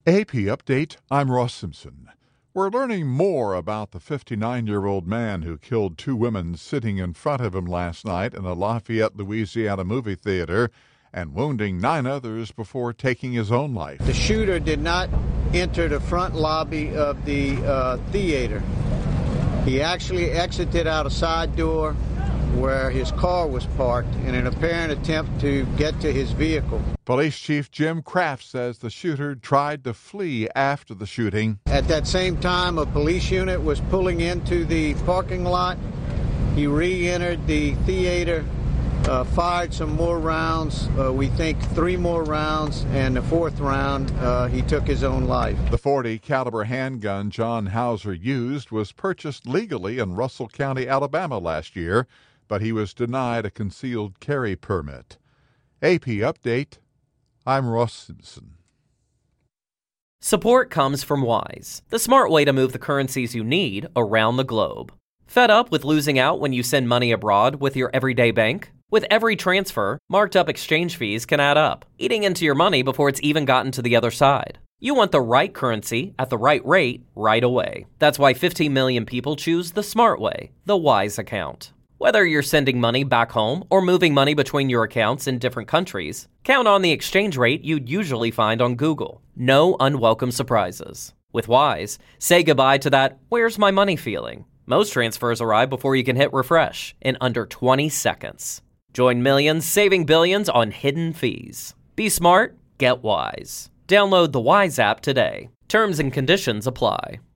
AP Update, I'm Ross Simpson. We're learning more about the 59-year-old man who killed two women sitting in front of him last night in a Lafayette, Louisiana movie theater and wounding 9 others before taking his own life. The shooter did not enter the front lobby of the theater. He actually exited out a side door where his car was parked in an apparent attempt to get to his vehicle. Police Chief Jim Kraft says the shooter tried to flee after the shooting. At that same time, a police unit was pulling into the parking lot. He re-entered the theater, fired some more rounds, we think 3 more rounds, and the 4th round, he took his own life. The .40 caliber handgun John Hauser used was purchased legally in Russell County, Alabama last year, but he was denied a concealed carry permit. AP Update, I'm Ross Simpson. Support comes from Wise, the smart way to move the currencies you need around the globe. Fed up with losing out when you send money abroad with your everyday bank? With every transfer, marked up exchange fees can add up, eating into your money before it's even gotten to the other side. You want the right currency at the right rate right away. That's why 15 million people choose the smart way, the Wise account. Whether you're sending money back home or moving money between your accounts in different countries, count on the exchange rate you'd usually find on Google. No unwelcome surprises. With Wise, say goodbye to that "where's my money" feeling. Most transfers arrive before you can hit refresh in under 20 seconds. Join millions saving billions on hidden fees. Be smart, get Wise. Download the Wise app today. Terms and conditions apply.